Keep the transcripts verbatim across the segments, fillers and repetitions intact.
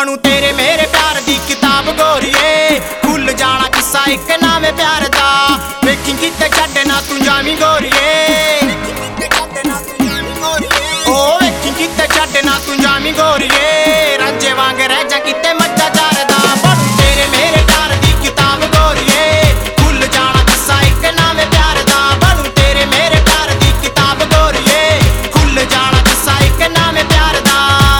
बनू तेरे मेरे प्यार दी किताब गोरिए, खुल जाना किस्सा एक नामे प्यार दा। वेखी किते छड्डे ना तू जामी गोरिए, ओ वेखी किते छड्डे ना तू जामी गोरिए। रांझे वांग रह जा किते मज्जा चारदा। बनू तेरे मेरे प्यार दी किताब गोरिए, खुल जाना किस्सा एक नामे प्यार दा। बनू तेरे मेरे प्यार दी किताब गोरिए, खुल जाना किस्सा एक नामे प्यार दा।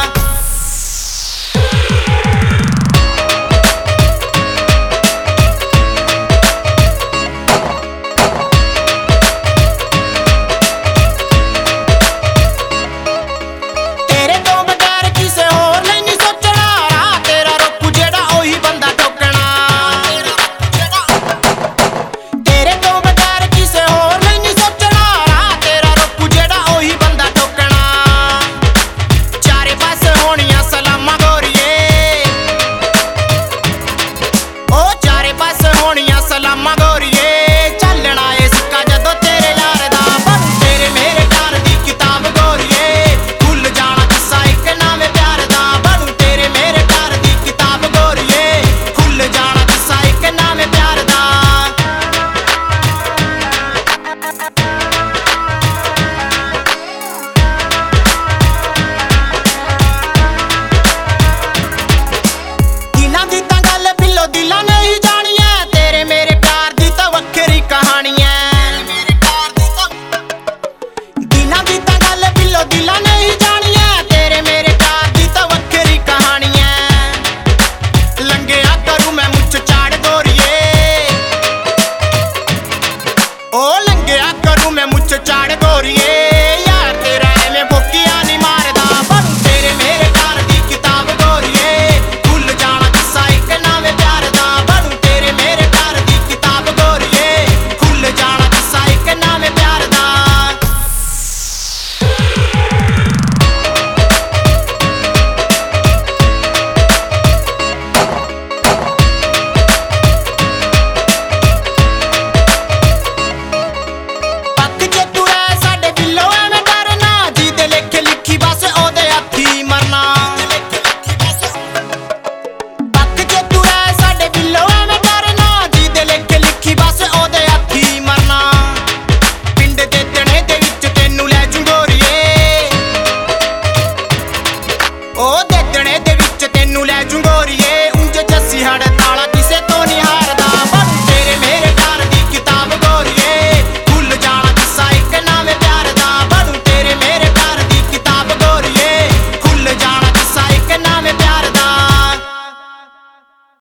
सलामा गोरिए चलना ए सिक्का जदों तेरे यार दा। बनू तेरे मेरे प्यार दी किताब गोरिए, खुल जाना किस्सा एक नामे प्यार दा। बनू तेरे मेरे प्यार दी किताब गोरिए, खुल जाना किस्सा एक नामे प्यार दा। दिलां दी तां गल बिल्लो दिलां नहीं जानी है, तेरे मेरे प्यार दी तां वक्खरी कहानी है। दिलां दी तां गल बिल्लो दिलां नहीं जानी है, तेरे मेरे प्यार दी तां वक्खरी कहानी है। लंघिया करूं मैं मुछ चाड़ गोरिए, ओ लंघिया करूं मैं मुछ चाड़ गोरिए। यार तेरा एवें भोकिया नहीं मारदा। बनू तेरे मेरे प्यार दी किताब गोरिए, खुल जाना किस्सा एक नामे प्यार दा। बनू तेरे मेरे प्यार दी किताब गोरिए, खुल जाना किस्सा एक नामे प्यार दा। पक्क जे तू रह साडे बिल्लो एवें डरना, जिहदे लेखे लिखी बस ओहदे हत्थी मरना। पक्क जे तू रह साडे बिल्लो एवें डरना, जिहदे लेखे लिखी बस ओहदे हत्थी मरना। पिंड दे दिने दे विच तैनू लै जूं गोरिए, ओ